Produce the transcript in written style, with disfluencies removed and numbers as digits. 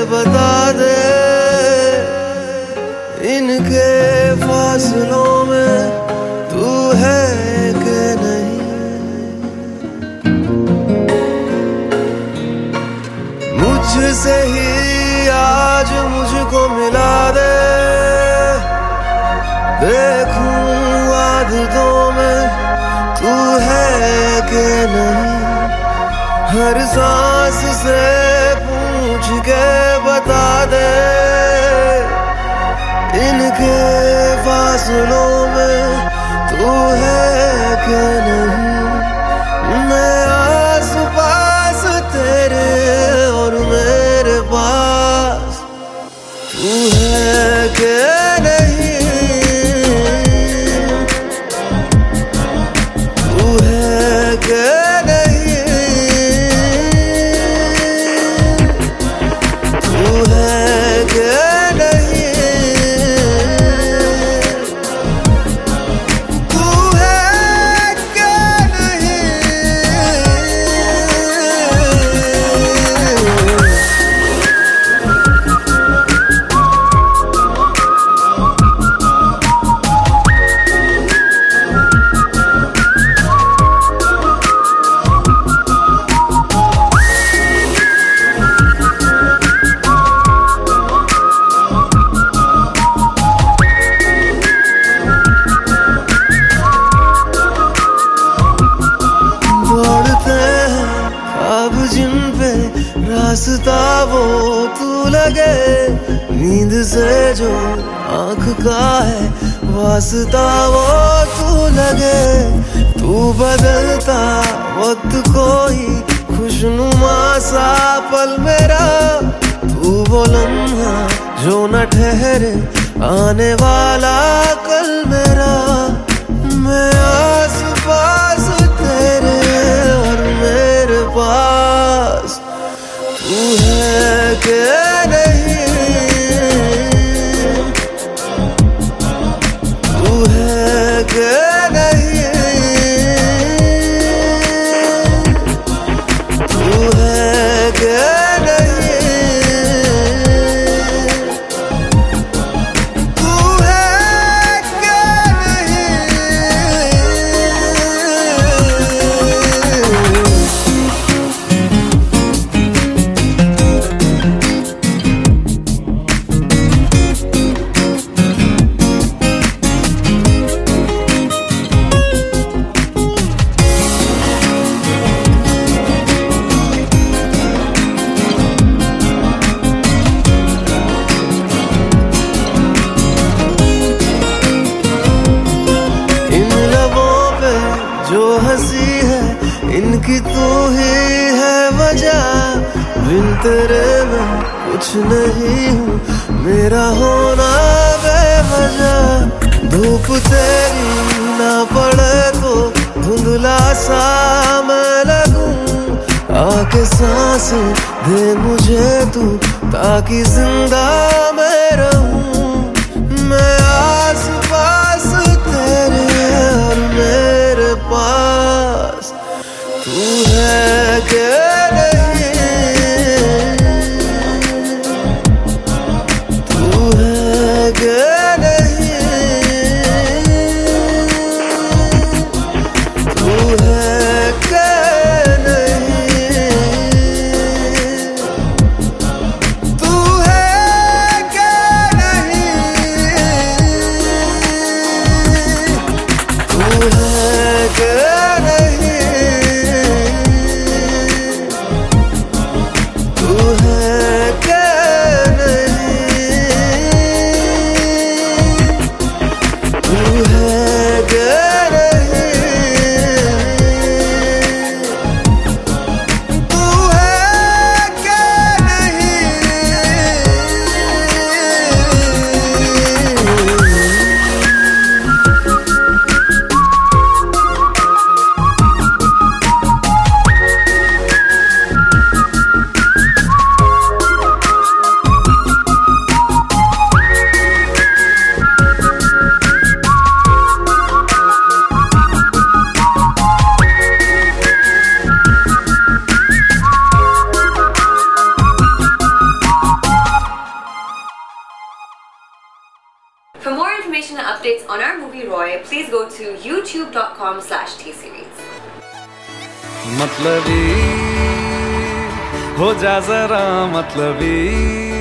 बता दे, इनके फासलों में तू है कि नहीं। मुझसे ही आज मुझको मिला दे, देखूं आदतों में तू है कि नहीं। हर सांस से पूछ के बता दे, इनके फासलों में तू है कि नहीं। मैं आस पास तेरे और मेरे पास तू है कि नहीं। तू है कि नहीं। तू है कि नहीं। तू है कि नहीं। दौड़ते हैं ख्वाब जिन पे रास्ता वो तू लगे, नींद से जो आँख का है वास्ता वो तू लगे। तू बदलता वक्त कोई खुशनुमा सा पल मेरा, तू वो लम्हा जो न ठहरे आने वाला कल मेरा। मैं आस पास तेरे और मेरे पास तू है कि नहीं। तू है कि नहीं। तू है कि नहीं। तू है कि नहीं। जो हंसी है इनकी तू ही है वजह, बिन तेरे मैं कुछ नहीं हूँ, मेरा होना बेवजह। धूप तेरी ना पड़े तो धुंधला सा मैं लगूं, आके सांस दे मुझे तू ताकि जिंदा मैं रहूं। मैं आस पास तेरे और मेरे पास तू है कि नहीं। तू है कि नहीं। तू है कि नहीं। तू है कि नहीं। updates on our movie Roy, please go to youtube.com/tseries. मतलबी हो जा जरा मतलबी